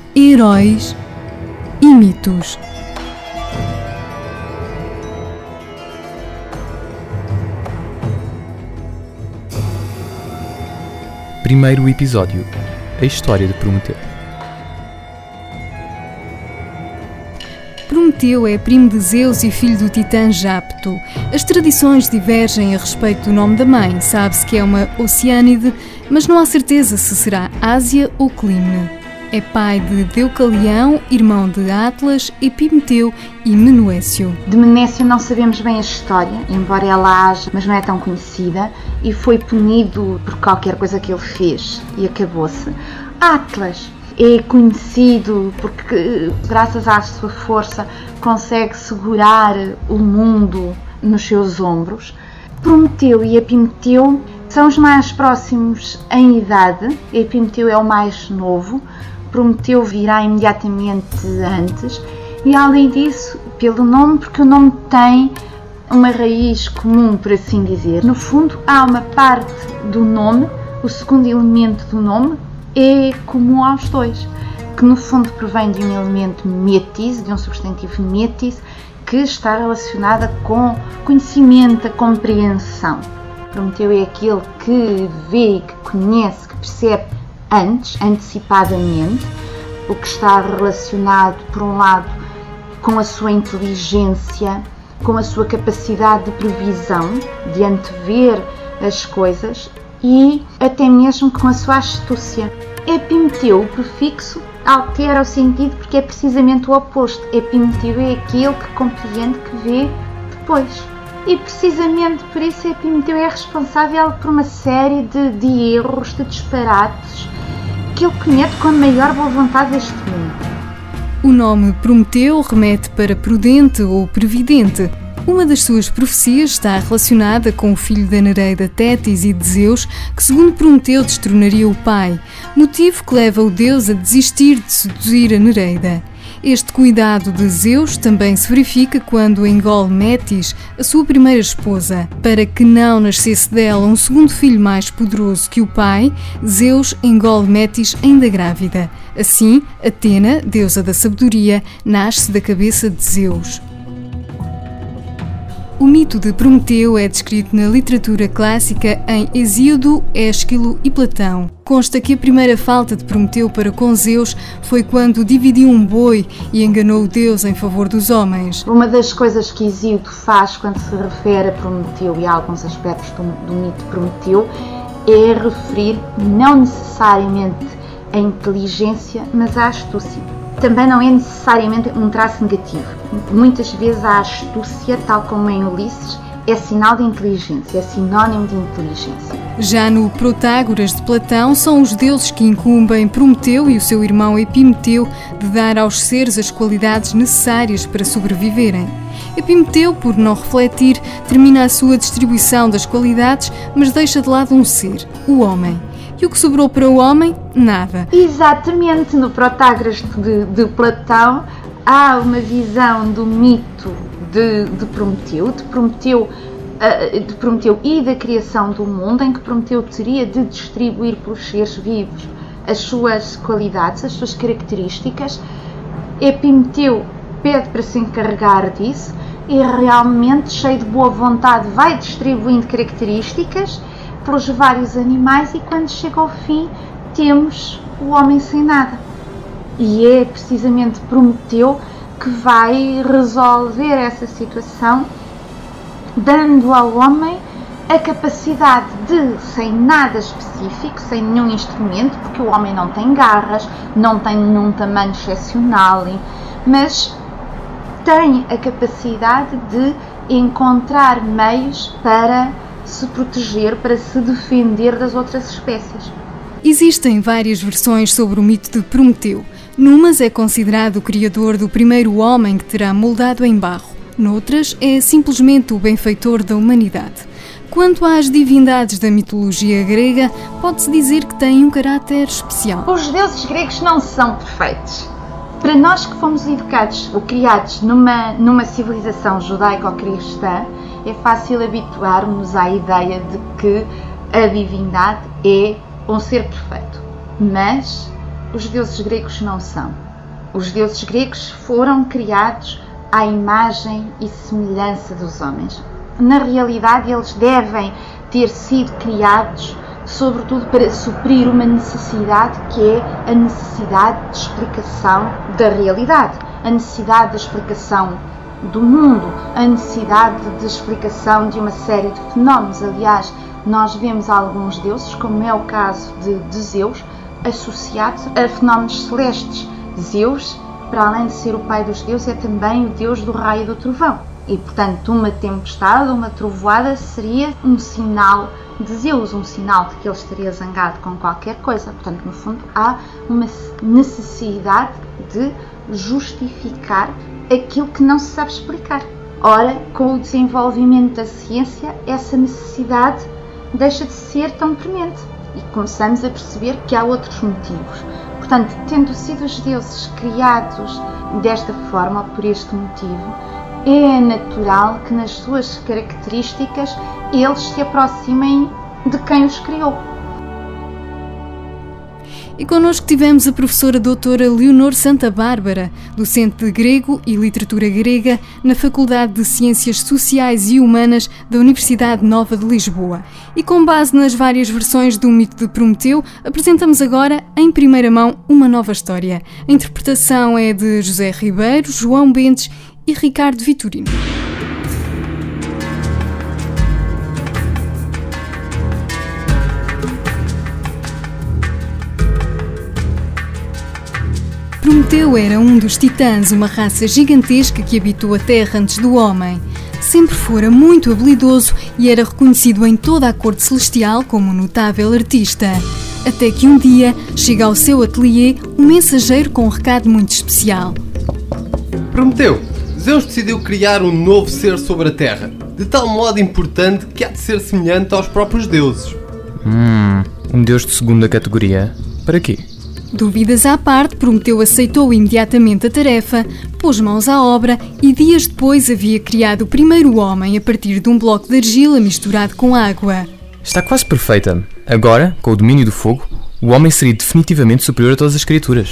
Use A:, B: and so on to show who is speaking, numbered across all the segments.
A: Heróis e mitos.
B: Primeiro episódio: a história de Prometeu.
A: Prometeu é primo de Zeus e filho do titã Jápeto. As tradições divergem a respeito do nome da mãe. Sabe-se que é uma Oceânide, mas não há certeza se será Ásia ou Clímene. É pai de Deucalião, irmão de Atlas, Epimeteu e Menuécio.
C: De Menuécio não sabemos bem a história, embora ela haja, mas não é tão conhecida, e foi punido por qualquer coisa que ele fez e acabou-se. Atlas é conhecido porque, graças à sua força, consegue segurar o mundo nos seus ombros. Prometeu e Epimeteu são os mais próximos em idade. Epimeteu é o mais novo. Prometeu virá imediatamente antes. E além disso, pelo nome, porque o nome tem uma raiz comum, por assim dizer. No fundo, há uma parte do nome, o segundo elemento do nome, é comum aos dois, que no fundo provém de um elemento metis, de um substantivo metis, que está relacionada com conhecimento, a compreensão. Prometeu é aquele que vê, que conhece, que percebe antes, antecipadamente, o que está relacionado, por um lado, com a sua inteligência, com a sua capacidade de previsão, de antever as coisas e até mesmo com a sua astúcia. Epimeteu, o prefixo, altera o sentido porque é precisamente o oposto. Epimeteu é aquele que compreende, que vê depois. E precisamente por isso Epimeteu é responsável por uma série de erros, de disparates, que ele comete com a maior boa vontade deste mundo.
A: O nome Prometeu remete para prudente ou previdente. Uma das suas profecias está relacionada com o filho da Nereida Tétis e de Zeus, que segundo Prometeu destronaria o pai, motivo que leva o deus a desistir de seduzir a Nereida. Este cuidado de Zeus também se verifica quando engole Metis, a sua primeira esposa. Para que não nascesse dela um segundo filho mais poderoso que o pai, Zeus engole Metis ainda grávida. Assim, Atena, deusa da sabedoria, nasce da cabeça de Zeus. O mito de Prometeu é descrito na literatura clássica em Hesíodo, Ésquilo e Platão. Consta que a primeira falta de Prometeu para com Zeus foi quando dividiu um boi e enganou o deus em favor dos homens.
C: Uma das coisas que Hesíodo faz quando se refere a Prometeu e a alguns aspectos do mito de Prometeu é referir não necessariamente a inteligência, mas a astúcia. Também não é necessariamente um traço negativo. Muitas vezes a astúcia, tal como em Ulisses, é sinal de inteligência, é sinónimo de inteligência.
A: Já no Protágoras de Platão, são os deuses que incumbem Prometeu e o seu irmão Epimeteu de dar aos seres as qualidades necessárias para sobreviverem. Epimeteu, por não refletir, termina a sua distribuição das qualidades, mas deixa de lado um ser, o homem. E o que sobrou para o homem? Nada.
C: Exatamente, no Protágoras de Platão há uma visão do mito de Prometeu e da criação do mundo, em que Prometeu teria de distribuir pelos seres vivos as suas qualidades, as suas características. Epimeteu pede para se encarregar disso e realmente, cheio de boa vontade, vai distribuindo características pelos vários animais e quando chega ao fim temos o homem sem nada. E é precisamente Prometeu que vai resolver essa situação, dando ao homem a capacidade de, sem nada específico, sem nenhum instrumento, porque o homem não tem garras, não tem nenhum tamanho excepcional, mas tem a capacidade de encontrar meios para se proteger, para se defender das outras espécies.
A: Existem várias versões sobre o mito de Prometeu. Numas é considerado o criador do primeiro homem que terá moldado em barro. Noutras é simplesmente o benfeitor da humanidade. Quanto às divindades da mitologia grega, pode-se dizer que têm um caráter especial.
C: Os deuses gregos não são perfeitos. Para nós que fomos educados ou criados numa civilização judaico-cristã, é fácil habituar-nos à ideia de que a divindade é um ser perfeito. Mas os deuses gregos não são. Os deuses gregos foram criados à imagem e semelhança dos homens. Na realidade, eles devem ter sido criados sobretudo para suprir uma necessidade que é a necessidade de explicação da realidade, a necessidade de explicação do mundo, a necessidade de explicação de uma série de fenómenos. Aliás, nós vemos alguns deuses, como é o caso de Zeus, associados a fenómenos celestes. Zeus, para além de ser o pai dos deuses, é também o deus do raio e do trovão. E, portanto, uma tempestade, uma trovoada seria um sinal de Zeus, um sinal de que ele estaria zangado com qualquer coisa. Portanto, no fundo, há uma necessidade de justificar aquilo que não se sabe explicar. Ora, com o desenvolvimento da ciência, essa necessidade deixa de ser tão premente e começamos a perceber que há outros motivos. Portanto, tendo sido os deuses criados desta forma, ou por este motivo, é natural que nas suas características eles se aproximem de quem os criou.
A: E connosco tivemos a professora doutora Leonor Santa Bárbara, docente de Grego e Literatura Grega na Faculdade de Ciências Sociais e Humanas da Universidade Nova de Lisboa. E com base nas várias versões do mito de Prometeu, apresentamos agora, em primeira mão, uma nova história. A interpretação é de José Ribeiro, João Bentes e Ricardo Vitorino. Prometeu era um dos titãs, uma raça gigantesca que habitou a Terra antes do homem. Sempre fora muito habilidoso e era reconhecido em toda a corte celestial como um notável artista. Até que um dia chega ao seu ateliê um mensageiro com um recado muito especial.
D: Prometeu, Zeus decidiu criar um novo ser sobre a Terra, de tal modo importante que há de ser semelhante aos próprios deuses.
B: Um deus de segunda categoria? Para quê?
A: Dúvidas à parte, Prometeu aceitou imediatamente a tarefa, pôs mãos à obra e dias depois havia criado o primeiro homem a partir de um bloco de argila misturado com água.
B: Está quase perfeita. Agora, com o domínio do fogo, o homem seria definitivamente superior a todas as criaturas.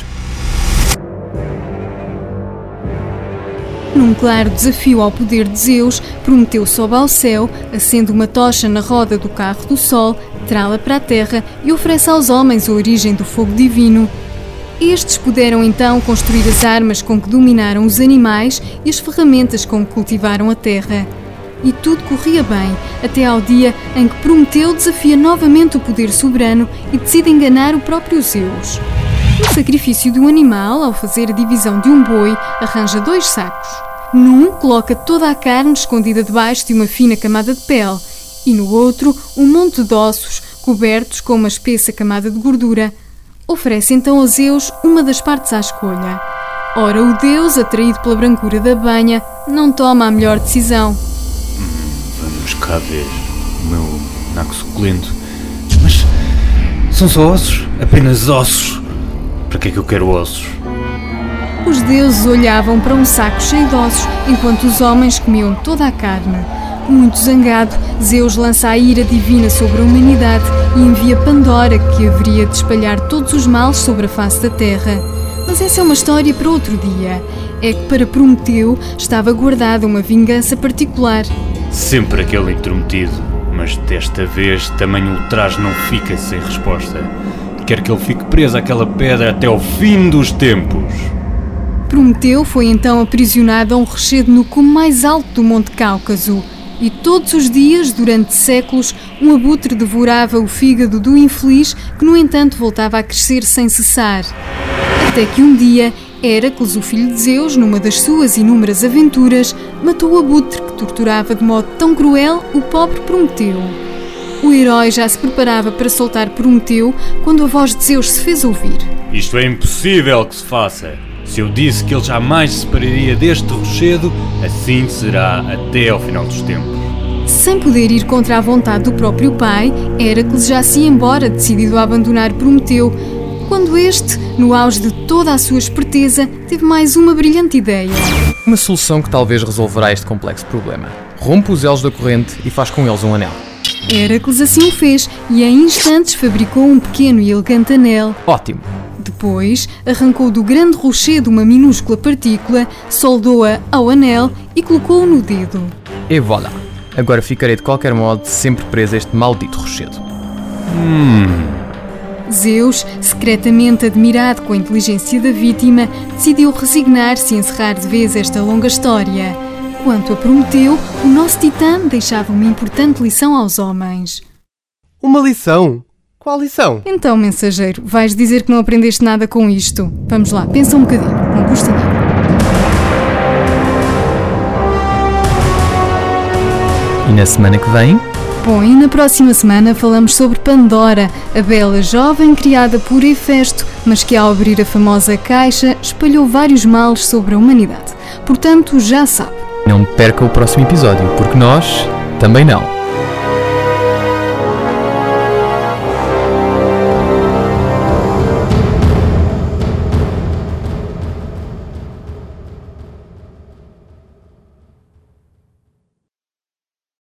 A: Num claro desafio ao poder de Zeus, Prometeu sobe ao céu, acende uma tocha na roda do carro do Sol, trá-la para a terra e oferece aos homens a origem do fogo divino. Estes puderam então construir as armas com que dominaram os animais e as ferramentas com que cultivaram a terra. E tudo corria bem, até ao dia em que Prometeu desafia novamente o poder soberano e decide enganar o próprio Zeus. No sacrifício de um animal, ao fazer a divisão de um boi, arranja 2 sacos. Num, coloca toda a carne escondida debaixo de uma fina camada de pele, e no outro, um monte de ossos, cobertos com uma espessa camada de gordura. Oferece então a Zeus uma das partes à escolha. Ora, o deus, atraído pela brancura da banha, não toma a melhor decisão.
E: Vamos cá ver, o meu naco suculento. Mas são só ossos, apenas ossos. Para que é que eu quero ossos?
A: Os deuses olhavam para um saco cheio de ossos, enquanto os homens comiam toda a carne. Muito zangado, Zeus lança a ira divina sobre a humanidade e envia Pandora, que haveria de espalhar todos os males sobre a face da terra. Mas essa é uma história para outro dia. É que para Prometeu estava guardada uma vingança particular.
E: Sempre aquele intrometido, mas desta vez tamanho ultraje não fica sem resposta. Quer que ele fique preso àquela pedra até ao fim dos tempos.
A: Prometeu foi então aprisionado a um rochedo no cume mais alto do Monte Cáucaso. E todos os dias, durante séculos, um abutre devorava o fígado do infeliz que, no entanto, voltava a crescer sem cessar. Até que um dia, Héracles, o filho de Zeus, numa das suas inúmeras aventuras, matou o abutre que torturava de modo tão cruel o pobre Prometeu. O herói já se preparava para soltar Prometeu quando a voz de Zeus se fez ouvir.
E: Isto é impossível que se faça. Se eu disse que ele jamais se separaria deste rochedo, assim será até ao final dos tempos.
A: Sem poder ir contra a vontade do próprio pai, Héracles já se ia embora, decidido a abandonar Prometeu, quando este, no auge de toda a sua esperteza, teve mais uma brilhante ideia.
B: Uma solução que talvez resolverá este complexo problema. Rompe os elos da corrente e faz com eles um anel.
A: Héracles assim o fez e em instantes fabricou um pequeno e elegante anel.
B: Ótimo!
A: Depois, arrancou do grande rochedo uma minúscula partícula, soldou-a ao anel e colocou-o no dedo.
B: E voilà! Agora ficarei de qualquer modo sempre preso a este maldito rochedo.
A: Zeus, secretamente admirado com a inteligência da vítima, decidiu resignar-se e encerrar de vez esta longa história. Quanto a Prometeu, o nosso titã deixava uma importante lição aos homens.
D: Uma lição? Qual lição?
A: Então, mensageiro, vais dizer que não aprendeste nada com isto? Vamos lá, pensa um bocadinho, não custa nada.
B: E na semana que vem?
A: Bom, e na próxima semana falamos sobre Pandora, a bela jovem criada por Hefesto, mas que ao abrir a famosa caixa espalhou vários males sobre a humanidade. Portanto, já sabe.
B: Não perca o próximo episódio, porque nós também não.